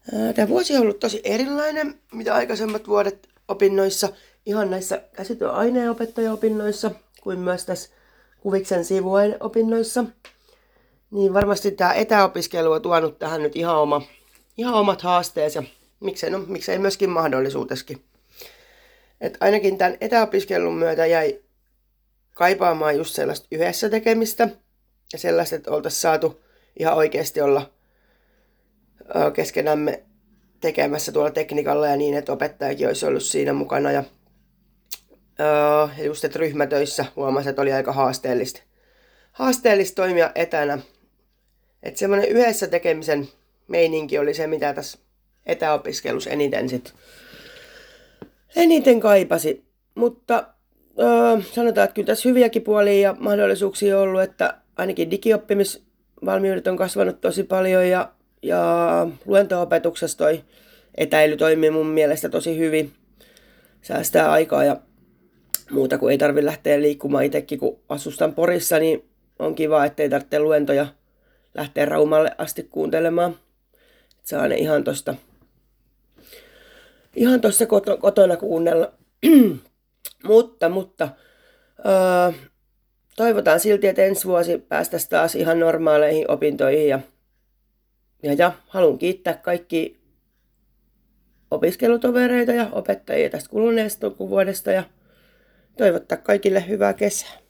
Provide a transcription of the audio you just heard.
Tämä vuosi on ollut tosi erilainen, mitä aikaisemmat vuodet opinnoissa, ihan näissä käsityöaineenopettajaopinnoissa, kuin myös tässä Kuviksen sivuaineopinnoissa. Niin varmasti tämä etäopiskelu on tuonut tähän nyt ihan omat haasteensa ja miksei myöskin mahdollisuuteskin. Et ainakin tämän etäopiskelun myötä jäi kaipaamaan just sellaista yhdessä tekemistä ja sellaista, että oltaisiin saatu ihan oikeasti olla keskenämme tekemässä tuolla teknikalla ja niin, että opettajakin olisi ollut siinä mukana. Ja just, että ryhmätöissä huomasi, että oli aika haasteellista toimia etänä. Että semmoinen yhdessä tekemisen meininki oli se, mitä tässä etäopiskelussa eniten kaipasi. Mutta sanotaan, että kyllä tässä hyviäkin puolia ja mahdollisuuksia on ollut, että ainakin digioppimisvalmiudet on kasvanut tosi paljon ja luento-opetuksessa toi etäily toimii mun mielestä tosi hyvin. Säästää aikaa ja muuta, kun ei tarvitse lähteä liikkumaan itsekin, kun asustan Porissa, niin on kiva, ettei tarvitse luentoja lähteä Raumalle asti kuuntelemaan. Et saa ne ihan tossa kotona kuunnella. mutta toivotaan silti, että ensi vuosi päästäisiin taas ihan normaaleihin opintoihin ja haluan kiittää kaikki opiskelutovereita ja opettajia tästä kuluneesta vuodesta ja toivottaa kaikille hyvää kesää.